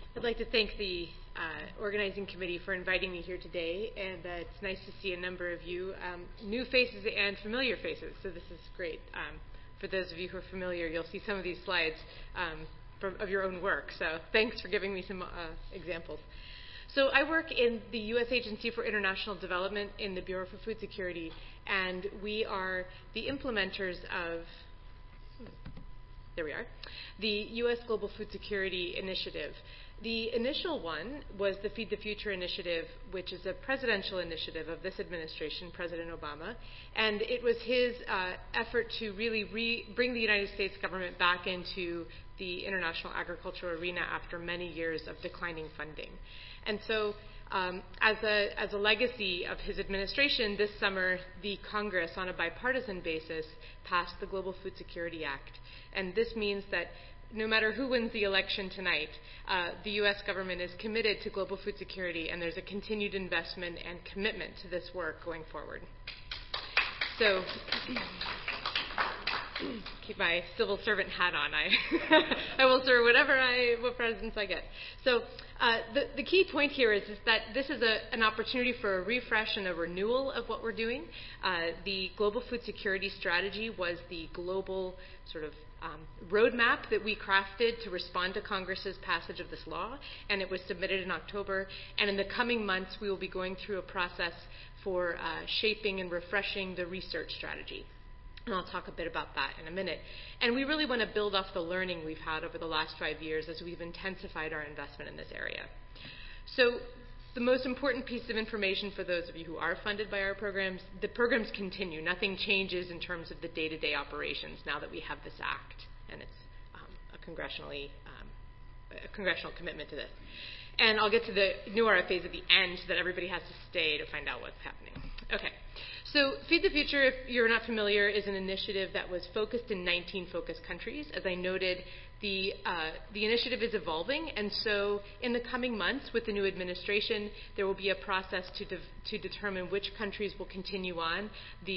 I'd like to thank the organizing committee for inviting me here today, and it's nice to see a number of you, new faces and familiar faces, so this is great. For those of you who are familiar, you'll see some of these slides of your own work, so thanks for giving me some examples. So I work in the U.S. Agency for International Development in the Bureau for Food Security, and we are the implementers of, the U.S. Global Food Security Initiative. The initial one was the Feed the Future Initiative, which is a presidential initiative of this administration, President Obama, and it was his effort to really bring the United States government back into the international agricultural arena after many years of declining funding. And so as a legacy of his administration, this summer the Congress, on a bipartisan basis, passed the Global Food Security Act. And this means that no matter who wins the election tonight, the U.S. government is committed to global food security, and there's a continued investment and commitment to this work going forward. So, keep my civil servant hat on. I will serve what presidents I get. So the key point here is that this is an opportunity for a refresh and a renewal of what we're doing. The Global Food Security Strategy was the global sort of roadmap that we crafted to respond to Congress's passage of this law, and it was submitted in October. And in the coming months, we will be going through a process for shaping and refreshing the research strategy. And I'll talk a bit about that in a minute. And we really want to build off the learning we've had over the last 5 years as we've intensified our investment in this area. So the most important piece of information for those of you who are funded by our programs, the programs continue. Nothing changes in terms of the day-to-day operations now that we have this act, and it's a congressional commitment to this. And I'll get to the new RFAs at the end so that everybody has to stay to find out what's happening. Okay. So Feed the Future, if you're not familiar, is an initiative that was focused in 19 focus countries. As I noted, the initiative is evolving, and so in the coming months with the new administration, there will be a process to determine which countries will continue on.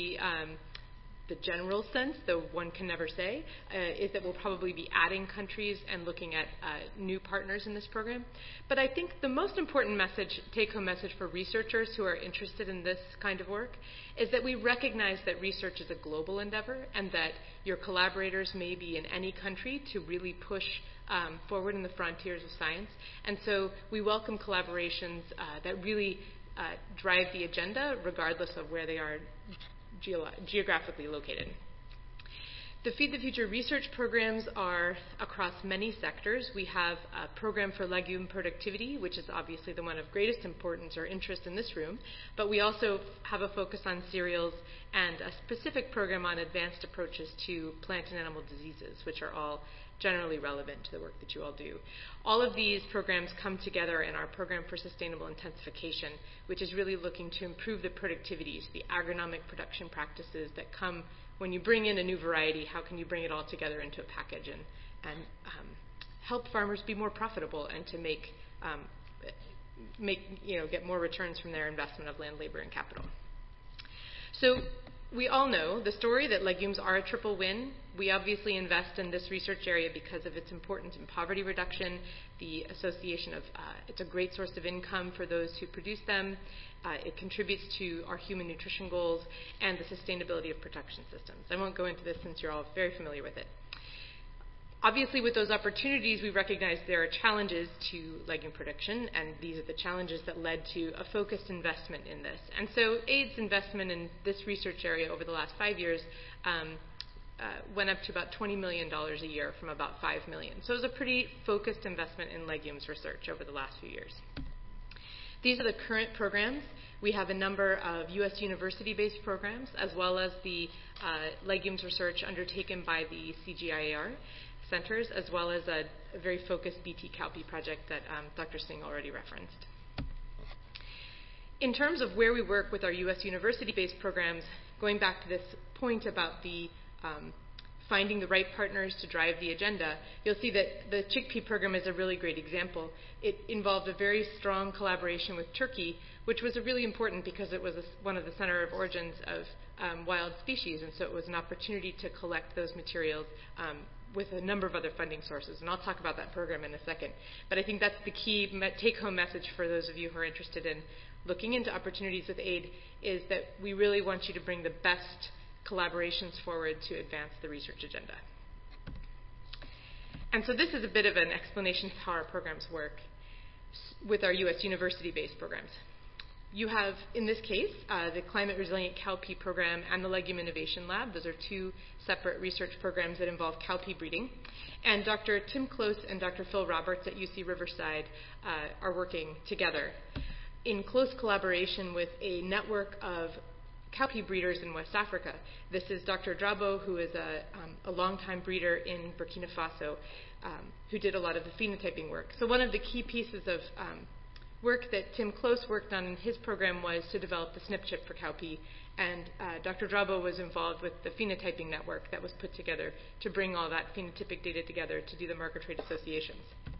The general sense, though one can never say, is that we'll probably be adding countries and looking at new partners in this program. But I think the most important take-home message for researchers who are interested in this kind of work is that we recognize that research is a global endeavor and that your collaborators may be in any country to really push forward in the frontiers of science. And so we welcome collaborations that really drive the agenda regardless of where they are geographically located. The Feed the Future research programs are across many sectors. We have a program for legume productivity, which is obviously the one of greatest importance or interest in this room, but we also have a focus on cereals and a specific program on advanced approaches to plant and animal diseases, which are all generally relevant to the work that you all do. All of these programs come together in our program for sustainable intensification, which is really looking to improve the productivities, the agronomic production practices that come when you bring in a new variety. How can you bring it all together into a package and help farmers be more profitable and to get more returns from their investment of land, labor, and capital. So we all know the story that legumes are a triple win. We obviously invest in this research area because of its importance in poverty reduction, the association of it's a great source of income for those who produce them. It contributes to our human nutrition goals and the sustainability of production systems. I won't go into this since you're all very familiar with it. Obviously, with those opportunities, we recognize there are challenges to legume production, and these are the challenges that led to a focused investment in this. And so AID's investment in this research area over the last 5 years went up to about $20 million a year from about $5 million. So it was a pretty focused investment in legumes research over the last few years. These are the current programs. We have a number of U.S. university-based programs, as well as the legumes research undertaken by the CGIAR centers, as well as a very focused BT CALPI project that Dr. Singh already referenced. In terms of where we work with our U.S. university-based programs, going back to this point about the finding the right partners to drive the agenda, you'll see that the chickpea program is a really great example. It involved a very strong collaboration with Turkey, which was really important because it was one of the center of origins of wild species, and so it was an opportunity to collect those materials with a number of other funding sources, and I'll talk about that program in a second. But I think that's the key take-home message for those of you who are interested in looking into opportunities with aid, is that we really want you to bring the best collaborations forward to advance the research agenda. And so this is a bit of an explanation of how our programs work with our U.S. university-based programs. You have, in this case, the Climate Resilient Cowpea program and the Legume Innovation Lab. Those are two separate research programs that involve cowpea breeding. And Dr. Tim Close and Dr. Phil Roberts at UC Riverside are working together in close collaboration with a network of cowpea breeders in West Africa. This is Dr. Drabo, who is a longtime breeder in Burkina Faso, who did a lot of the phenotyping work. So one of the key pieces of work that Tim Close worked on in his program was to develop the SNP chip for cowpea, and Dr. Drabo was involved with the phenotyping network that was put together to bring all that phenotypic data together to do the marker trait associations.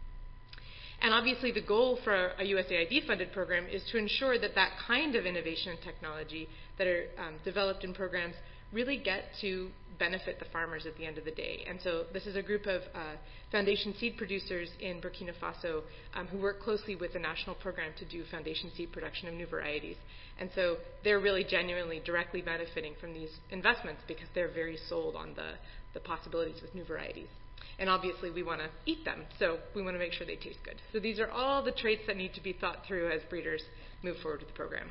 And obviously the goal for a USAID-funded program is to ensure that that kind of innovation and technology that are developed in programs really get to benefit the farmers at the end of the day. And so this is a group of foundation seed producers in Burkina Faso who work closely with the national program to do foundation seed production of new varieties. And so they're really genuinely directly benefiting from these investments because they're very sold on the possibilities with new varieties. And obviously we want to eat them, so we want to make sure they taste good. So these are all the traits that need to be thought through as breeders move forward with the program.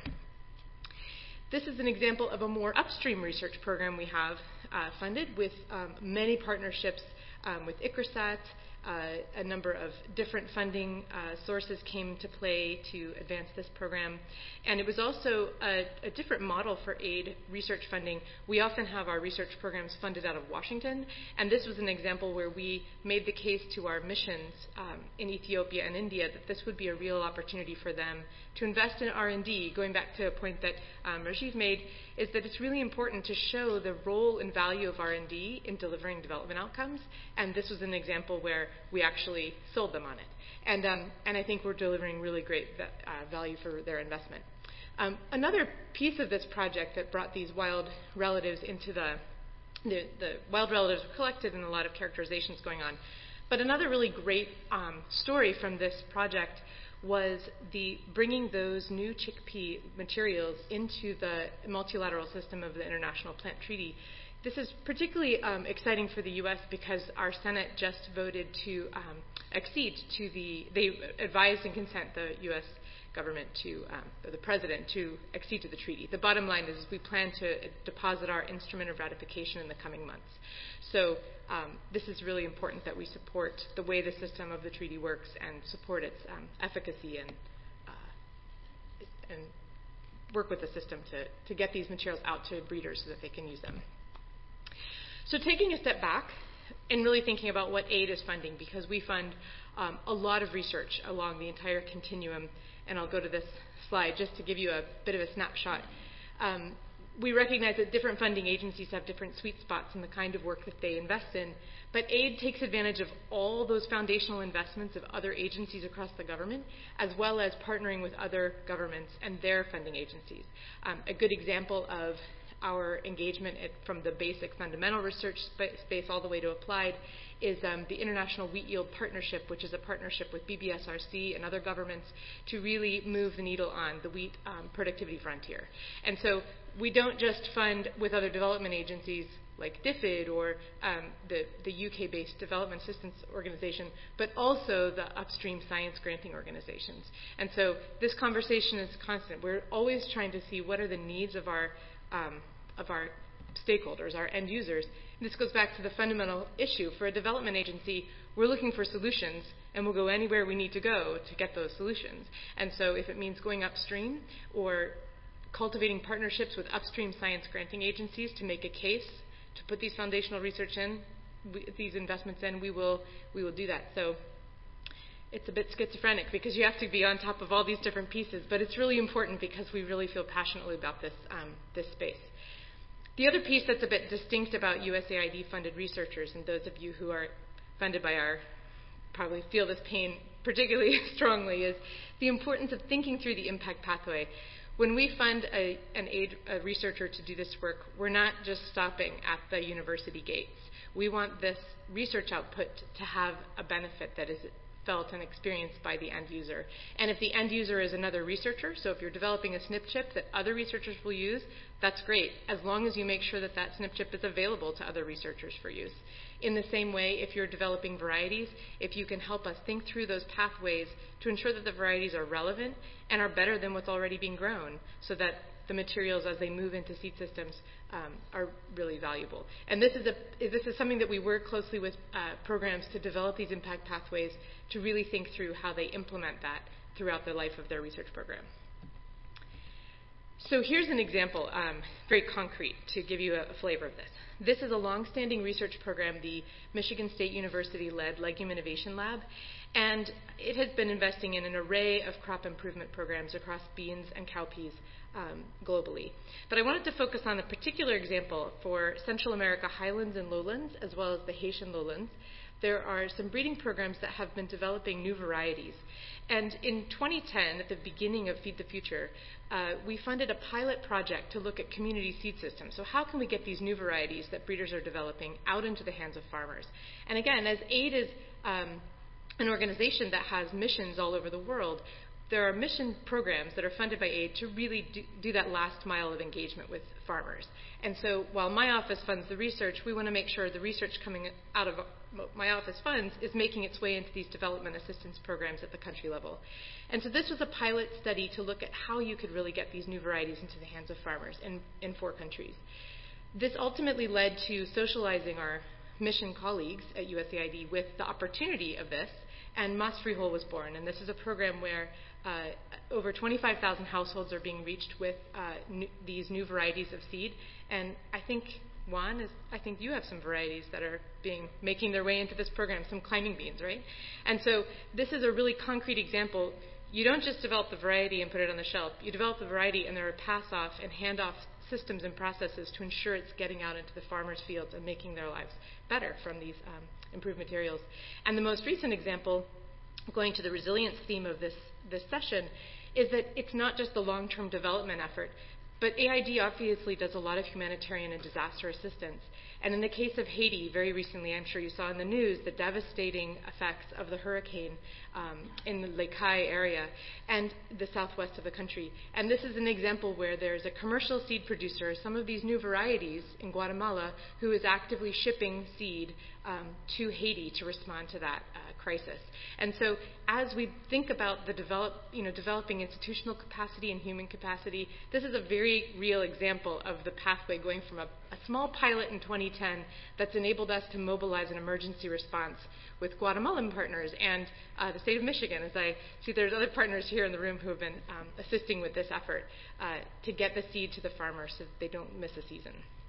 This is an example of a more upstream research program we have funded with many partnerships with ICRISAT. A number of different funding sources came to play to advance this program. And it was also a different model for aid research funding. We often have our research programs funded out of Washington, and this was an example where we made the case to our missions in Ethiopia and India that this would be a real opportunity for them to invest in R&D. Going back to a point that Rajiv made, is that it's really important to show the role and value of R&D in delivering development outcomes, and this was an example where we actually sold them on it. And I think we're delivering really great value for their investment. Another piece of this project that brought these wild relatives into the wild relatives were collected and a lot of characterizations going on. But another really great story from this project was the bringing those new chickpea materials into the multilateral system of the International Plant Treaty. This is particularly exciting for the U.S. because our Senate just voted to accede to they advised and consent the U.S. government or the president to accede to the treaty. The bottom line is we plan to deposit our instrument of ratification in the coming months. So this is really important that we support the way the system of the treaty works and support its efficacy and work with the system to get these materials out to breeders so that they can use them. So taking a step back and really thinking about what aid is funding, because we fund a lot of research along the entire continuum, and I'll go to this slide just to give you a bit of a snapshot. We recognize that different funding agencies have different sweet spots in the kind of work that they invest in, but aid takes advantage of all those foundational investments of other agencies across the government, as well as partnering with other governments and their funding agencies. A good example of our engagement from the basic fundamental research space all the way to applied is the International Wheat Yield Partnership, which is a partnership with BBSRC and other governments to really move the needle on the wheat productivity frontier. And so we don't just fund with other development agencies like DFID or the UK-based Development Assistance Organization, but also the upstream science granting organizations. And so this conversation is constant. We're always trying to see what are the needs of our stakeholders, our end users. And this goes back to the fundamental issue. For a development agency, we're looking for solutions, and we'll go anywhere we need to go to get those solutions. And so if it means going upstream or cultivating partnerships with upstream science granting agencies to make a case to put these foundational research in, these investments in, we will do that. So it's a bit schizophrenic because you have to be on top of all these different pieces, but it's really important because we really feel passionately about this space. The other piece that's a bit distinct about USAID-funded researchers, and those of you who are funded by our probably feel this pain particularly strongly, is the importance of thinking through the impact pathway. When we fund a researcher to do this work, we're not just stopping at the university gates. We want this research output to have a benefit that is felt and experienced by the end user. And if the end user is another researcher, so if you're developing a SNP chip that other researchers will use, that's great, as long as you make sure that that SNP chip is available to other researchers for use. In the same way, if you're developing varieties, if you can help us think through those pathways to ensure that the varieties are relevant and are better than what's already being grown, so that the materials as they move into seed systems are really valuable. And this is something that we work closely with programs to develop these impact pathways to really think through how they implement that throughout the life of their research program. So here's an example, very concrete, to give you a flavor of this. This is a long-standing research program the Michigan State University-led Legume Innovation Lab, and it has been investing in an array of crop improvement programs across beans and cowpeas globally. But I wanted to focus on a particular example for Central America highlands and lowlands, as well as the Haitian lowlands. There are some breeding programs that have been developing new varieties. And in 2010, at the beginning of Feed the Future, we funded a pilot project to look at community seed systems. So how can we get these new varieties that breeders are developing out into the hands of farmers? And again, as AID is an organization that has missions all over the world, there are mission programs that are funded by AID to really do that last mile of engagement with farmers. And so while my office funds the research, we want to make sure the research coming out of my office funds is making its way into these development assistance programs at the country level. And so this was a pilot study to look at how you could really get these new varieties into the hands of farmers in 4 countries. This ultimately led to socializing our mission colleagues at USAID with the opportunity of this, and Mas Frijol was born. And this is a program where over 25,000 households are being reached with these new varieties of seed. And I think, Juan, I think you have some varieties that are making their way into this program, some climbing beans, right? And so this is a really concrete example. You don't just develop the variety and put it on the shelf. You develop the variety, and there are pass-off and hand-off systems and processes to ensure it's getting out into the farmers' fields and making their lives better from these improved materials. And the most recent example, going to the resilience theme of this session, is that it's not just the long-term development effort, but AID obviously does a lot of humanitarian and disaster assistance. And in the case of Haiti, very recently, I'm sure you saw in the news, the devastating effects of the hurricane in the Les Cayes area and the southwest of the country. And this is an example where there's a commercial seed producer, some of these new varieties in Guatemala, who is actively shipping seed to Haiti to respond to that crisis. And so as we think about the developing institutional capacity and human capacity, this is a very real example of the pathway going from a small pilot in 2010 that's enabled us to mobilize an emergency response with Guatemalan partners and the state of Michigan, as I see there's other partners here in the room who have been assisting with this effort to get the seed to the farmers so that they don't miss a season.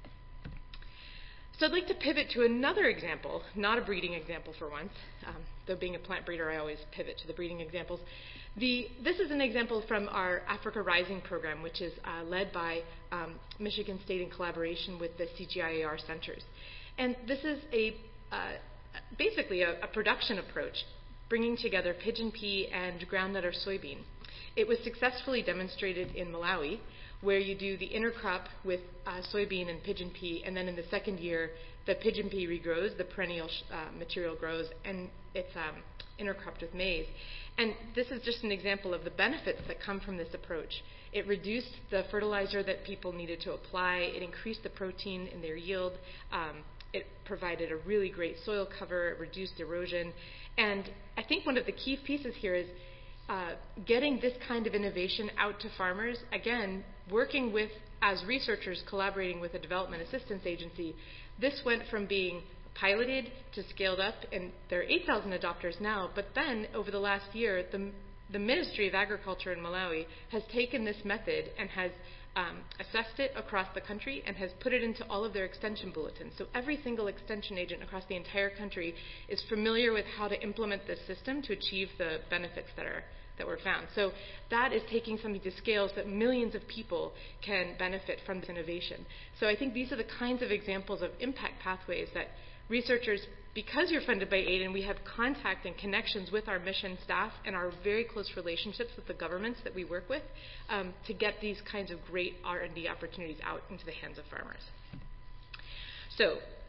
So I'd like to pivot to another example, not a breeding example for once. Though being a plant breeder, I always pivot to the breeding examples. This is an example from our Africa Rising program, which is led by Michigan State in collaboration with the CGIAR centers. And this is basically a production approach, bringing together pigeon pea and groundnut or soybean. It was successfully demonstrated in Malawi, where you do the intercrop with soybean and pigeon pea, and then in the second year, the pigeon pea regrows, the perennial material grows, and it's intercropped with maize. And this is just an example of the benefits that come from this approach. It reduced the fertilizer that people needed to apply. It increased the protein in their yield. It provided a really great soil cover. It reduced erosion. And I think one of the key pieces here is getting this kind of innovation out to farmers, again, working with, as researchers, collaborating with a development assistance agency. This went from being piloted to scaled up, and there are 8,000 adopters now, but then over the last year, the Ministry of Agriculture in Malawi has taken this method and has assessed it across the country and has put it into all of their extension bulletins. So every single extension agent across the entire country is familiar with how to implement this system to achieve the benefits that were found. So that is taking something to scale so that millions of people can benefit from this innovation. So I think these are the kinds of examples of impact pathways that researchers, because you're funded by AID and we have contact and connections with our mission staff and our very close relationships with the governments that we work with, to get these kinds of great R&D opportunities out into the hands of farmers. So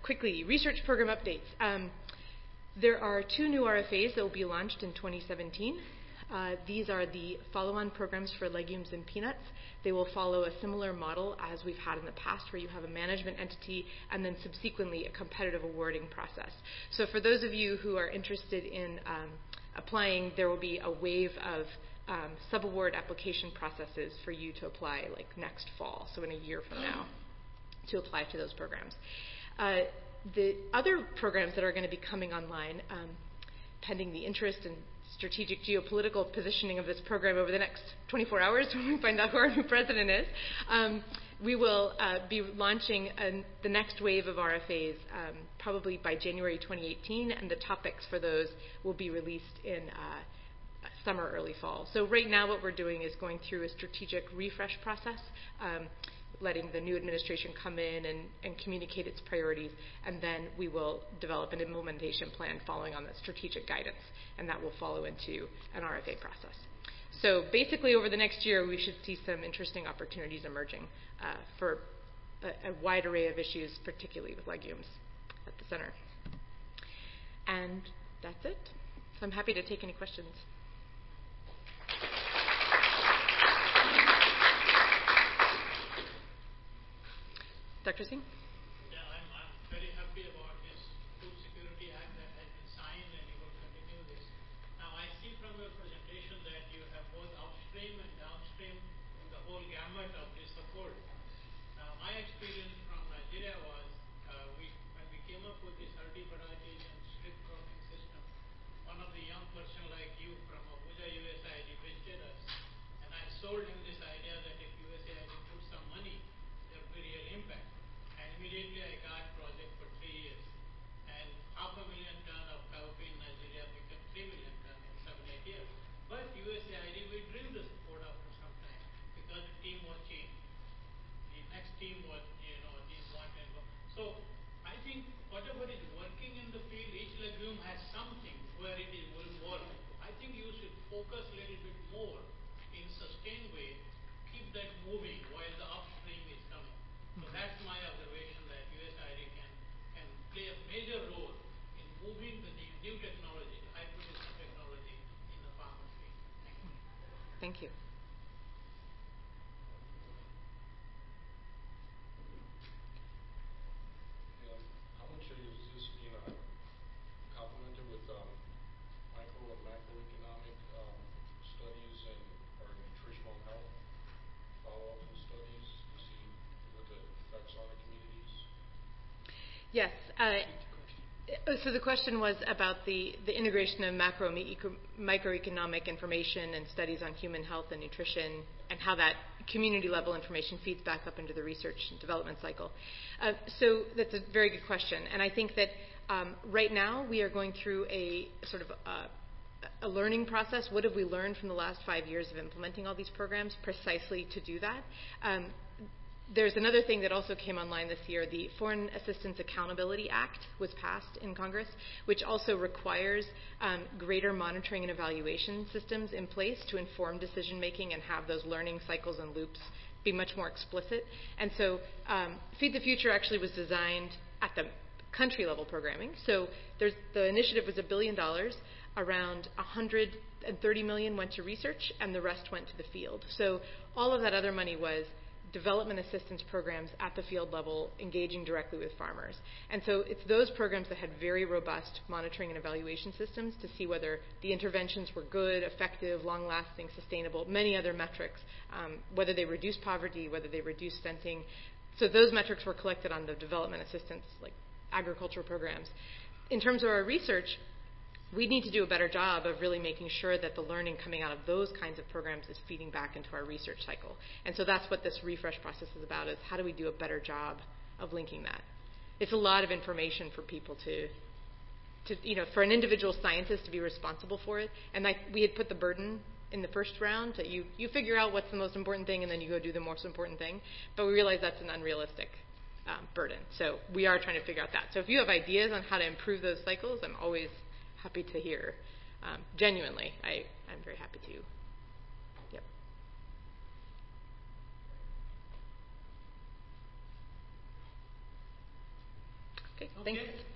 quickly, research program updates. There are 2 new RFAs that will be launched in 2017. These are the follow-on programs for legumes and peanuts. They will follow a similar model as we've had in the past, where you have a management entity and then subsequently a competitive awarding process. So for those of you who are interested in applying, there will be a wave of subaward application processes for you to apply like next fall, so in a year from now, to apply to those programs. The other programs that are going to be coming online, pending the interest and strategic geopolitical positioning of this program over the next 24 hours when we find out who our new president is, we will be launching the next wave of RFAs probably by January 2018, and the topics for those will be released in summer, early fall. So right now what we're doing is going through a strategic refresh process, letting the new administration come in and communicate its priorities, and then we will develop an implementation plan following on that strategic guidance, and that will follow into an RFA process. So basically over the next year we should see some interesting opportunities emerging for a wide array of issues, particularly with legumes at the center. And that's it. So I'm happy to take any questions. Dr. Singh? Yeah, I'm very happy about this Food Security Act that has been signed, and you will continue this. Now, I see from your presentation that you have both upstream and downstream, the whole gamut of this support. Now, my experience from Nigeria was when we came up with this horticulture and strip cropping system, one of the young person like you from Abuja USAID visited us, and I sold him this idea that if USAID put some money, there would be real impact. Immediately I got project for 3 years, and 500,000 tons of cowpea in Nigeria became 3 million tons in 7-8 years. But USAID withdrew the support after some time because the team was changed. The next team was, these wanted. So I think whatever is working in the field, each legume has something where it will work. I think you should focus a little bit more in sustained way, keep that moving while the upstream is coming. So that's my observation, that USAID can play a major role in moving the new technology, high precision technology in the farmer's field. Thank you. How much is this being complemented with micro and macroeconomic studies or nutritional health follow-up studies to see what the effects are on the communities? Yes. So the question was about the integration of macro and microeconomic information and studies on human health and nutrition, and how that community-level information feeds back up into the research and development cycle. So that's a very good question. And I think that right now we are going through a sort of a learning process. What have we learned from the last 5 years of implementing all these programs precisely to do that? There's another thing that also came online this year. The Foreign Assistance Accountability Act was passed in Congress, which also requires greater monitoring and evaluation systems in place to inform decision-making and have those learning cycles and loops be much more explicit. And so Feed the Future actually was designed at the country-level programming. So the initiative was $1 billion. Around $130 million went to research, and the rest went to the field. So all of that other money was development assistance programs at the field level, engaging directly with farmers. And so it's those programs that had very robust monitoring and evaluation systems to see whether the interventions were good, effective, long-lasting, sustainable, many other metrics, whether they reduced poverty, whether they reduced stunting. So those metrics were collected on the development assistance, like agricultural programs. In terms of our research, we need to do a better job of really making sure that the learning coming out of those kinds of programs is feeding back into our research cycle. And so that's what this refresh process is about, is how do we do a better job of linking that. It's a lot of information for people to for an individual scientist to be responsible for it. And we had put the burden in the first round that you figure out what's the most important thing and then you go do the most important thing. But we realize that's an unrealistic burden. So we are trying to figure out that. So if you have ideas on how to improve those cycles, I'm always happy to hear. Genuinely, I'm very happy to. Yep. Okay, Okay, thanks.